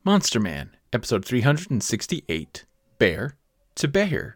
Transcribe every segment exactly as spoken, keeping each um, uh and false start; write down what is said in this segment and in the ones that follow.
Monster Man, episode three hundred sixty-eight, Bear to Bear.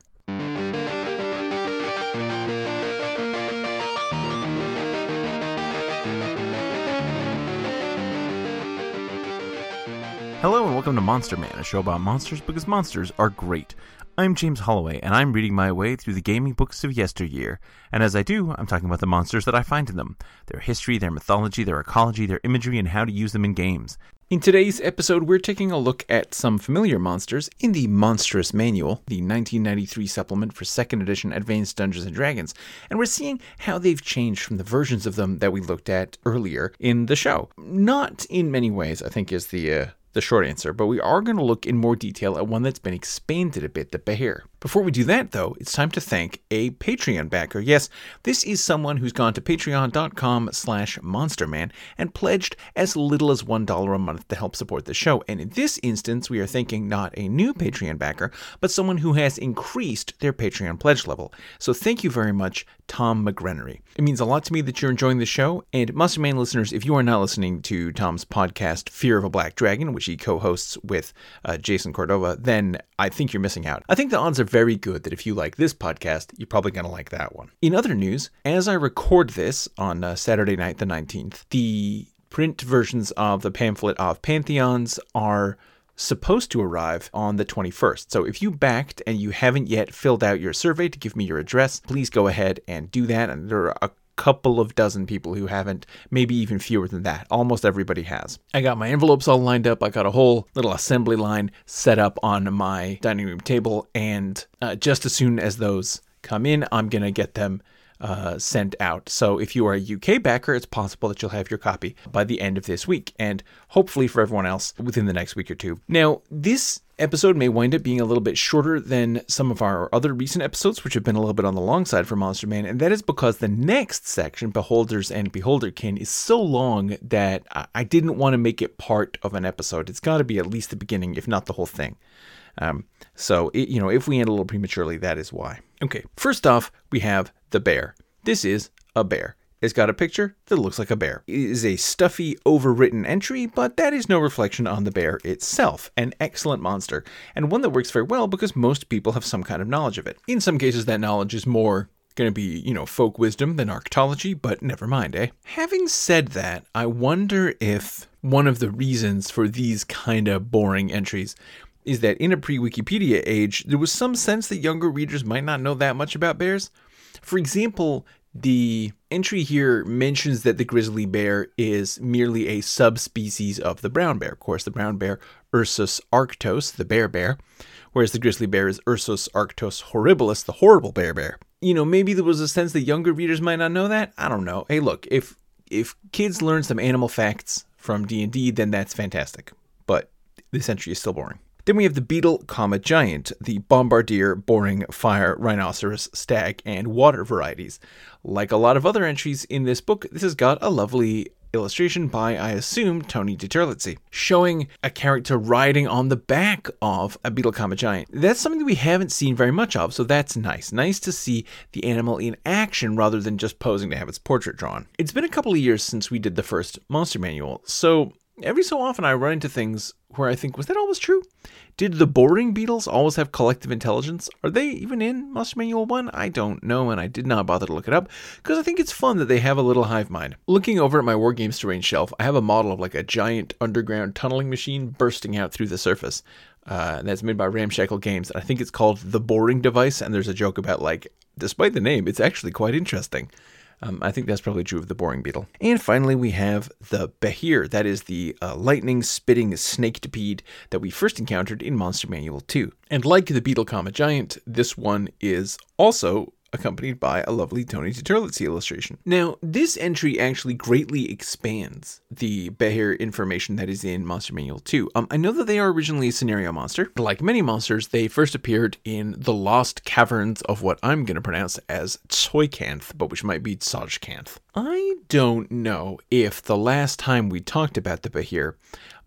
Hello and welcome to Monster Man, a show about monsters because monsters are great. I'm James Holloway, and I'm reading my way through the gaming books of yesteryear. And as I do, I'm talking about the monsters that I find in them, their history, their mythology, their ecology, their imagery, and how to use them in games. In today's episode, we're taking a look at some familiar monsters in the Monstrous Manual, the nineteen ninety-three supplement for second edition Advanced Dungeons and Dragons, and we're seeing how they've changed from the versions of them that we looked at earlier in the show. Not in many ways, I think, is the uh, the short answer, but we are going to look in more detail at one that's been expanded a bit, the Bear. Before we do that, though, it's time to thank a Patreon backer. Yes, this is someone who's gone to patreon.com slash monsterman and pledged as little as one dollar a month to help support the show. And in this instance, we are thanking not a new Patreon backer, but someone who has increased their Patreon pledge level. So thank you very much, Tom McGrenery. It means a lot to me that you're enjoying the show. And Monsterman listeners, if you are not listening to Tom's podcast, Fear of a Black Dragon, which he co-hosts with uh, Jason Cordova, then I think you're missing out. I think the odds are very good that if you like this podcast, you're probably going to like that one. In other news, as I record this on uh, Saturday night the nineteenth, the print versions of the pamphlet of Pantheons are supposed to arrive on the twenty-first. So if you backed and you haven't yet filled out your survey to give me your address, please go ahead and do that. And there are a couple of dozen people who haven't, maybe even fewer than that. Almost everybody has. I got my envelopes all lined up. I got a whole little assembly line set up on my dining room table, and uh, just as soon as those come in, I'm going to get them uh, sent out. So if you are a U K backer, it's possible that you'll have your copy by the end of this week, and hopefully for everyone else within the next week or two. Now, this episode may wind up being a little bit shorter than some of our other recent episodes, which have been a little bit on the long side for Monster Man, and that is because the next section, Beholders and Beholderkin, is so long that I didn't want to make it part of an episode. It's got to be at least the beginning, if not the whole thing. Um, so, it, you know, if we end a little prematurely, that is why. Okay, first off, we have the bear. This is a bear. It's got a picture that looks like a bear. It is a stuffy, overwritten entry, but that is no reflection on the bear itself. An excellent monster, and one that works very well because most people have some kind of knowledge of it. In some cases, that knowledge is more going to be, you know, folk wisdom than arctology, but never mind, eh? Having said that, I wonder if one of the reasons for these kind of boring entries is that in a pre-Wikipedia age, there was some sense that younger readers might not know that much about bears. For example, the entry here mentions that the grizzly bear is merely a subspecies of the brown bear. Of course, the brown bear, Ursus arctos, the bear bear, whereas the grizzly bear is Ursus arctos horribilis, the horrible bear bear. You know, maybe there was a sense that younger readers might not know that. I don't know. Hey, look, if if kids learn some animal facts from D and D, then that's fantastic. But this entry is still boring. Then we have the beetle, comma, giant, the bombardier, boring, fire, rhinoceros, stag, and water varieties. Like a lot of other entries in this book, this has got a lovely illustration by, I assume, Tony DiTerlizzi, showing a character riding on the back of a beetle, comma, giant. That's something that we haven't seen very much of, so that's nice. Nice to see the animal in action rather than just posing to have its portrait drawn. It's been a couple of years since we did the first Monster Manual, so every so often I run into things where I think, was that always true? Did the boring beetles always have collective intelligence? Are they even in Monster Manual one? I don't know, and I did not bother to look it up, because I think it's fun that they have a little hive mind. Looking over at my Wargames Terrain shelf, I have a model of like a giant underground tunneling machine bursting out through the surface. Uh, that's made by Ramshackle Games. I think it's called the Boring Device, and there's a joke about, like, despite the name, it's actually quite interesting. Um, I think that's probably true of the boring beetle. And finally, we have the Behir. That is the uh, lightning-spitting snaketipede that we first encountered in Monster Manual two. And like the beetle, comma, giant, this one is also accompanied by a lovely Tony DiTerlizzi illustration. Now, this entry actually greatly expands the Behir information that is in Monster Manual two. Um, I know that they are originally a scenario monster. Like many monsters, they first appeared in the lost caverns of what I'm going to pronounce as Tsoycanth, but which might be Tsojcanth. I don't know if the last time we talked about the Behir,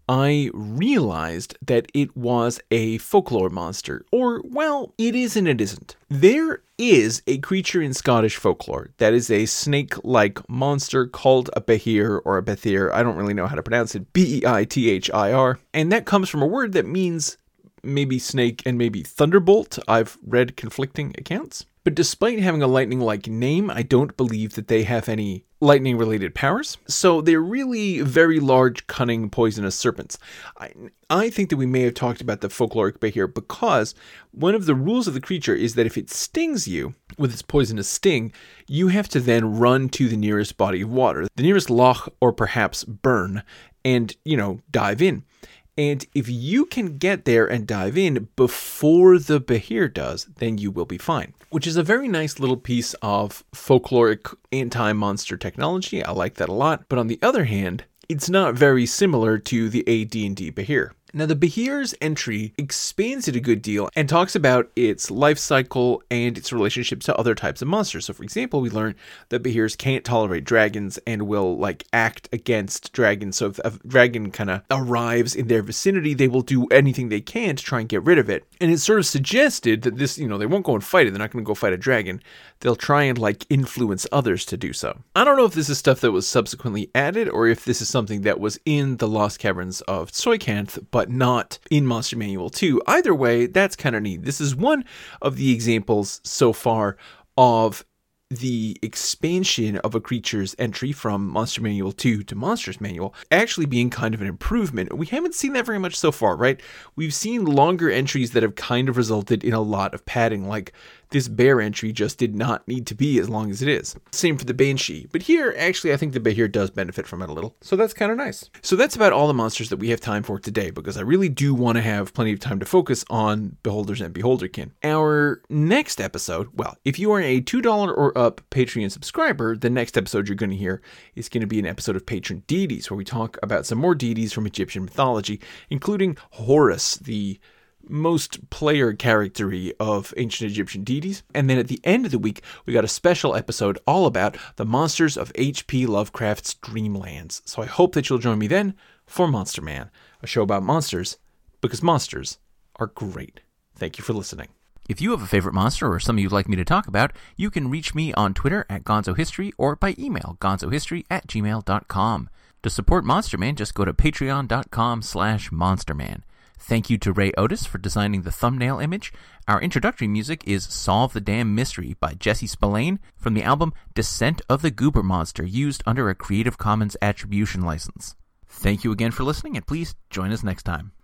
I realized that it was a folklore monster. Or, well, it is and it isn't. There is a creature in Scottish folklore that is a snake-like monster called a Behir or a Bethir. I don't really know how to pronounce it. B E I T H I R. And that comes from a word that means maybe snake and maybe thunderbolt. I've read conflicting accounts. But despite having a lightning-like name, I don't believe that they have any lightning-related powers. So they're really very large, cunning, poisonous serpents. I, I think that we may have talked about the folkloric Behir because one of the rules of the creature is that if it stings you with its poisonous sting, you have to then run to the nearest body of water, the nearest loch or perhaps burn, and, you know, dive in. And if you can get there and dive in before the Behir does, then you will be fine. Which is a very nice little piece of folkloric anti-monster technology. I like that a lot. But on the other hand, it's not very similar to the A D and D Behir. Now, the Behir's entry expands it a good deal and talks about its life cycle and its relationship to other types of monsters. So, for example, we learn that Behirs can't tolerate dragons and will, like, act against dragons. So if a dragon kind of arrives in their vicinity, they will do anything they can to try and get rid of it. And it's sort of suggested that this, you know, they won't go and fight it. They're not going to go fight a dragon. They'll try and, like, influence others to do so. I don't know if this is stuff that was subsequently added or if this is something that was in the Lost Caverns of Soykanth, but but not in Monster Manual two. Either way, that's kind of neat. This is one of the examples so far of the expansion of a creature's entry from Monster Manual two to Monsters Manual actually being kind of an improvement. We haven't seen that very much so far, right? We've seen longer entries that have kind of resulted in a lot of padding, like this bear entry just did not need to be as long as it is. Same for the Banshee. But here, actually, I think the Behir does benefit from it a little. So that's kind of nice. So that's about all the monsters that we have time for today, because I really do want to have plenty of time to focus on Beholders and Beholderkin. Our next episode, well, if you are a two dollars or up Patreon subscriber, the next episode you're going to hear is going to be an episode of Patron Deities, where we talk about some more deities from Egyptian mythology, including Horus, the most player charactery of ancient Egyptian deities. And then at the end of the week, we got a special episode all about the monsters of H P Lovecraft's Dreamlands. So I hope that you'll join me then for Monster Man, a show about monsters, because monsters are great. Thank you for listening. If you have a favorite monster or something you'd like me to talk about, you can reach me on Twitter at GonzoHistory or by email, gonzohistory at gmail dot com. To support Monster Man, just go to patreon.com slash monsterman. Thank you to Ray Otis for designing the thumbnail image. Our introductory music is Solve the Damn Mystery by Jesse Spillane from the album Descent of the Goober Monster, used under a Creative Commons Attribution license. Thank you again for listening, and please join us next time.